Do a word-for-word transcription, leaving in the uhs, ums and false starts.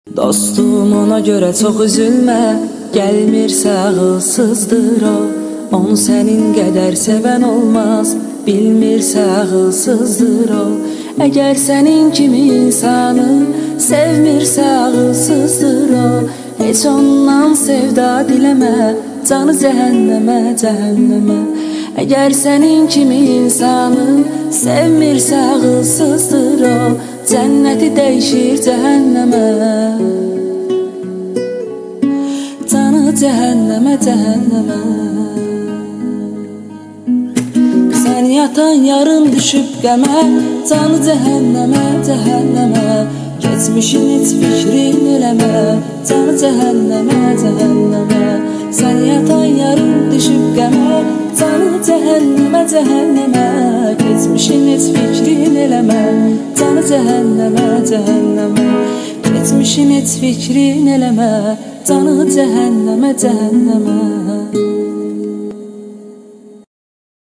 Dostum, ona görə çox üzülmə, gəlmirsə ağılsızdır o. Onu sənin qədər sevən olmaz, bilmirsə ağılsızdır o. Əgər sənin kimi insanı sevmirsə ağılsızdır o. Heç ondan sevda diləmə, canı cəhənnəmə, cəhənnəmə. Əgər sənin kimi insanı sevmirsə ağılsızdır o. Cənnəti dəyişir cəhənnəmə, canı cəhənnəmə, cəhənnəmə. Sən yatan yarın düşüb qəmə, canı cəhənnəmə, cəhənnəmə. Keçmişin heç fikrin eləmə, canı cəhənnəmə, cəhənnəmə. Sən yatan yarın düşüb qəmə, canı cəhənnəmə, cəhənnəmə. Keçmişin heç fikrin eləmə, canı cəhənnəmə, cəhənnəmə. Keçmişin heç fikrin eləmə, canı cəhənnəmə, cəhənnəmə.